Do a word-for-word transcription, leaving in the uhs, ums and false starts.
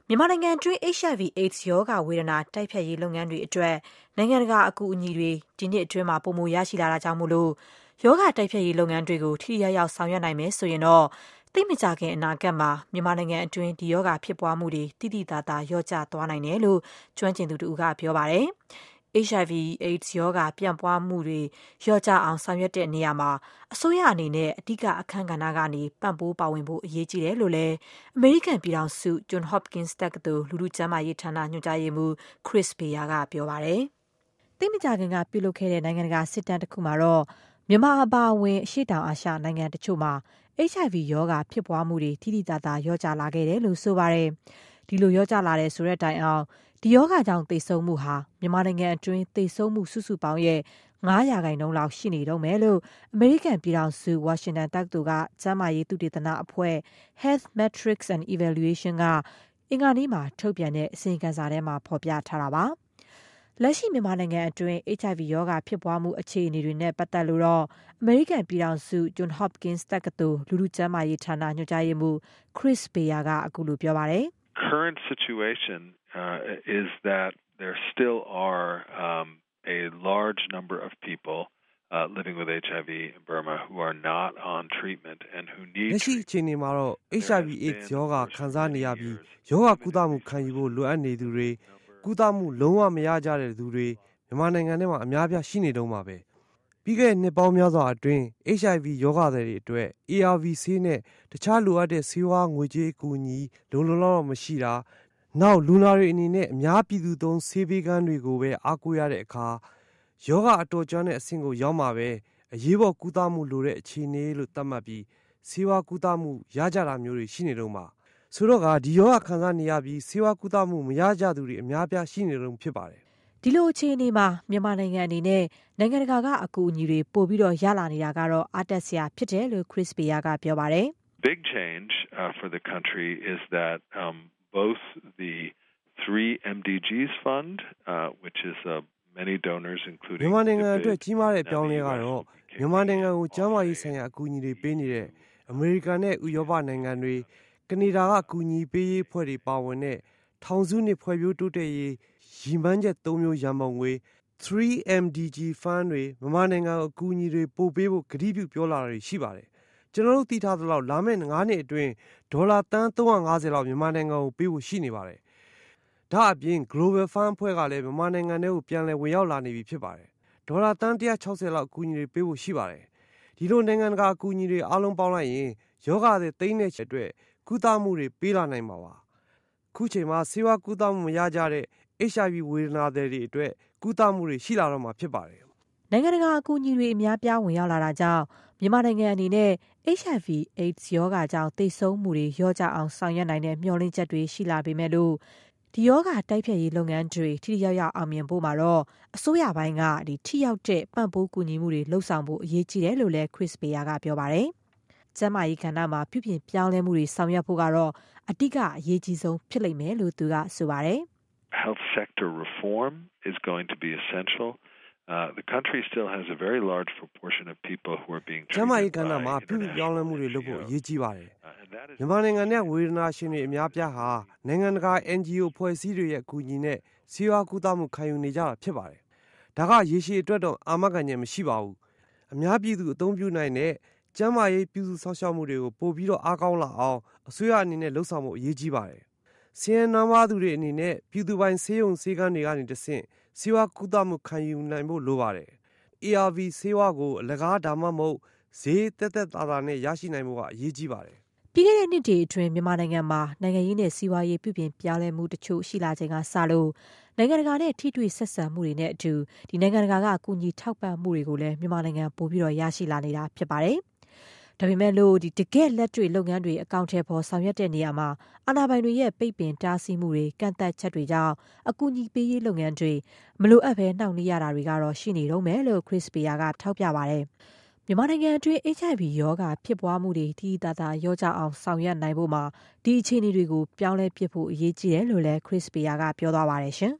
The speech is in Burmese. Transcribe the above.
မြန်မာနိုင်ငံတွင်း H I V AIDS ရောဂါဝေဒနာတိုက်ဖျက်ရေးလုပ်ငန်းတွေအတွက်နိုင်ငံတကာအကူအညီတွေဒီနှစ်အတွင်းမှာပိုမိုရရှိလာတာကြောင့်မို့လို့ရောဂါတိုက်ဖျက်ရေးလုပ်ငန်းတွေကိုထိထိရောက်ရောက်ဆောင်ရွက်နိုင်မယ်ဆိုရင်တော့သိပ်မကြာခင်အနာဂတ်မှာမြန်မာနိုင်ငံအတွင်းဒီရောဂါဖြစ်ပွားမှုတွေတိတိတသာလျော့ကျသွားနိုင်တယ်လို့ကျွမ်းကျင်သူတို့ကပြောပါတယ်။ H I V AIDS ရောဂါပြန့်ပွားမှုတွေလျော့ကျအောင်ဆောင်ရွက်တဲ့နေရာမှာအစိုးရအနေနဲ့အဓိကအခန်းကဏ္ဍကနေပံ့ပိုးပါဝင်ဖို့အရေးကြီးတယ်လို့လည်းအမေရိကန်ပြည်ထောင်စု Johns Hopkins တက္ကသိုလ်လူထုကျန်းမာရေးဌာနညွှန်ကြားရေးမှူး Chris Bayer ကပြောပါတယ်။သိပ်မကြာခင်ကပြုလုပ်ခဲ့တဲ့နိုင်ငံတကာစစ်တမ်းတစ်ခုမှာတော့မြန်မာအပါအဝင်အရှေ့တောင်အာရှနိုင်ငံတချို့မှာ H I V ရောဂါဖြစ်ပွားမှုတွေတိတိတသာလျော့ကျလာခဲ့တယ်လို့ဆိုပါတယ်။ဒီလိုလျော့ကျလာတဲ့ဆိုတဲ့တိုင်အောင်ဒီရောဂါကြောင့်သေဆုံးမှုဟာမြန်မာနိုင်ငံအတွင်းသေဆုံးမှုစုစုပေါင်းရဲ့၅ရာခိုင်နှုန်းလောက်ရှိနေတော့မယ်လို့အမေရိကန်ပြည်ထောင်စုဝါရှင်တန်တက္ကသိုလ်ကကျန်းမာရေးသုတေသနအဖွဲ့ Health Metrics and Evaluation ကအင်္ဂါနေ့မှာထုတ်ပြန်တဲ့အစီရင်ခံစာထဲမှာဖော်ပြထားတာပါ။လက်ရှိမြန်မာနိုင်ငံအတွင်း H I V ရောဂါဖြစ်ပွားမှုအခြေအနေတွေနဲ့ပတ်သက်လို့တော့အမေရိကန်ပြည်ထောင်စု Johns Hopkins တက္ကသိုလ်လူထုကျန်းမာရေးဌာနညွှန်ကြားရေးမှူး Chris Bayer ကအခုလိုပြောပါတယ်။ Current situation uh, is that there still are um, a large number of people uh, living with H I V in Burma who are not on treatment and who need လက်ရှိအခြေအနေမှာတော့ H I V AIDS ရောဂါခံစားနေရပြီးရောဂါကုသမှုခံယူဖို့လိုအပ်နေသူတွေကုသမှုလုံးဝမရကြတဲ့သူတွေမြန်မာနိုင်ငံထဲမှာအများပြားရှိနေတုန်းပါပဲပြီးခဲ့တဲ့နှစ်ပေါင်းများစွာအတွင်း H I V ရောဂါတွေအတွက် A R V ဆေးနဲ့တခြားလိုအပ်တဲ့ဆေးဝါးငွေကြေးအကူအညီလုံလုံလောက်လောက်မရှိတာနောက်လူနာတွေအနေနဲ့အများပြည်သူသုံးဆေးပေးကမ်းတွေကိုပဲအားကိုးရတဲ့အခါယောဂအတော်ကျွမ်းတဲ့အဆင့်ကိုရောက်မှာပဲအရေးပေါ်ကုသမှုလိုတဲ့အခြေအနေလို့သတ်မှတ်ပြီးဆေးဝါးကုသမှုရကြတာမျိုးတွေရှိနေတော့မှာဆိုတော့ကဒီယောဂခံစားနေရပြီးဆေးဝါးကုသမှုမရကြသူတွေအများပြားရှိနေတော့ဖြစ်ပါတယ်ဒီလိုအခြေအနေမှာမြန်မာနိုင်ငံအနေနဲ့နိုင်ငံတကာကအကူအညီတွေပို့ပြီးတော့ရလာနေတာကတော့အားတက်စရာဖြစ်တယ်လို့ Chris Bayer ကပြောပါတယ် Big change uh, for the country is that um, both the three M D Gs fund uh, which is uh, many donors including မြန်မာနိုင်ငံအတွက်ကြီးမားတဲ့အပြောင်းလဲကတော့မြန်မာနိုင်ငံကိုကျန်းမာရေးဆိုင်ရာအကူအညီတွေပေးနေတဲ့အမေရိကန်နဲ့ဥရောပနိုင်ငံတွေကနေဒါကအကူအညီပေးရေးအဖွဲ့တွေပါဝင်တဲ့ထောင်စုနှစ်ဖွဲ့ပြိုးတိုးတက်ရေးရည်မှန်းချက်၃မျိုးရန်ပုံငွေ three M D G fund တွေမြန်မာနိုင်ငံကိုအကူအညီတွေပို့ပေးဖို့ကတိပြုပြောလာတာတွေရှိပါတယ်ကျွန်တော်တို့သိထားသလောက်လာမယ့်၅နှစ်အတွင်းဒေါ်လာတန်း၃၅၀လောက်မြန်မာနိုင်ငံကိုပေးဖို့ရှိနေပါတယ်ဒါအပြင် Global Fund ဖွဲ့ကလည်းမြန်မာနိုင်ငံထဲကိုပြန်လည်ဝင်ရောက်လာနေပြီဖြစ်ပါတယ်ဒေါ်လာတန်း၁၆၀လောက်အကူအညီတွေပေးဖို့ရှိပါတယ်ဒီလိုနိုင်ငံတကာအကူအညီတွေအားလုံးပေါင်းလိုက်ရင်ယောဂတဲ့သိန်းနဲ့ချီအတွက်ကုသမှုတွေပေးလာနိုင်မှာပါခုချိန်မှာဆေးဝါးကုသမှုမရကြတဲ့ H I V ဝေဒနာတွေအတွက်ကုသမှုတွေရှိလာတော့မှာဖြစ်ပါတယ်နိုင်ငံတကာအကူအညီတွေအများပြားဝင်ရောက်လာတာကြောင့်မြန်မာနိုင်ငံအနေနဲ့ H I V AIDS ရောဂါကြောင့်သေဆုံးမှုတွေလျော့ကျအောင်ဆောင်ရွက်နိုင်တဲ့မျှော်လင့်ချက်တွေရှိလာပေမဲ့လို့ဒီရောဂါတိုက်ဖျက်ရေးလုပ်ငန်းတွေထိထိရောက်ရောက်အောင်မြင်ဖို့မှာတော့အစိုးရပိုင်းကဒီထိရောက်တဲ့ပံ့ပိုးကူညီမှုတွေလှုပ်ဆောင်ဖို့အရေးကြီးတယ်လို့လည်း Chris Bayer ကပြောပါတယ်။ကျန်းမာရေးကဏ္ဍမှာပြုပြင်ပြောင်းလဲမှုတွေဆောင်ရွက်ဖို့ကတော့အဓိကအရေးကြီးဆုံးဖြစ်လိမ့်မယ်လို့သူကဆိုပါတယ်။ Health sector reform is going to be essential. Uh, the country still has a very large proportion of people who are being treated. ကျန်းမာရေးကဏ္ဍမှာပြုပြင်ပြောင်းလဲမှုတွေလုပ်ဖို့အရေးကြီးပါတယ်။မြန်မာနိုင်ငံနဲ့ဝေဒနာရှင်တွေအများပြားဟာနိုင်ငံတကာ N G O ဖွဲ့စည်းတွေရဲ့အကူအညီနဲ့ဆေးဝါးကုသမှုခံယူနေကြတာဖြစ်ပါတယ်။ဒါကရေရှည်အတွက်တော့အာမခံချက်မရှိပါဘူး။အများပြည်သူအသုံးပြုနိုင်တဲ့ကျန်းမာရေးပြုစုစောင့်ရှောက်မှုတွေကိုပို့ပြီးတော့အားကောင်းလာအောင်အစိုးရအနေနဲ့လှုံ့ဆော်ဖို့အရေးကြီးပါတယ်။စီးရဲနာမသူတွေအနေနဲ့ပြည်သူပိုင်ဆေးရုံဆေးကမ်းတွေကနေတဆင့်ဆေးဝါးကုသမှုခံယူနိုင်ဖို့လိုပါတယ်။ A R V ဆေးဝါးကိုအလကားဒါမှမဟုတ်ဈေးသက်သက်သာသာနဲ့ရရှိနိုင်ဖို့ကအရေးကြီးပါတယ်။ပြီးခဲ့တဲ့နှစ်တွေအတွင်းမြန်မာနိုင်ငံမှာနိုင်ငံရေးနဲ့စီးပွားရေးပြုပြင်ပြောင်းလဲမှုတချို့ရှိလာချိန်ကစလို့နိုင်ငံတကာနဲ့ထိတွေ့ဆက်ဆံမှုတွေနဲ့အတူဒီနိုင်ငံတကာကအကူအညီထောက်ပံ့မှုတွေကိုလည်းမြန်မာနိုင်ငံပို့ပြီးတော့ရရှိလာနေတာဖြစ်ပါတယ်။ဒါပေမဲ့လို့ဒီတကယ့်လက်တွေ့လုပ်ငန်းတွေအကောင့်ထဲပေါ်ဆောင်ရွက်တဲ့နေရာမှာအာဏာပိုင်တွေရဲ့ပိတ်ပင်တားဆီးမှုတွေကန့်သတ်ချက်တွေကြောင့်အကူအညီပေးရေးလုပ်ငန်းတွေမလိုအပ်ဘဲနှောင့်နှေးရတာတွေကတော့ရှိနေတော့မယ်လို့ Chris Bayer ကထောက်ပြပါတယ်။မြန်မာနိုင်ငံအတွင်း H I V ရောဂါဖြစ်ပွားမှုတွေတိတိကျကျလျော့ကျအောင်ဆောင်ရွက်နိုင်ဖို့မှာဒီအခြေအနေတွေကိုပြောင်းလဲပစ်ဖို့အရေးကြီးတယ်လို့လည်း Chris Bayer ကပြောသွားပါတယ်ရှင်။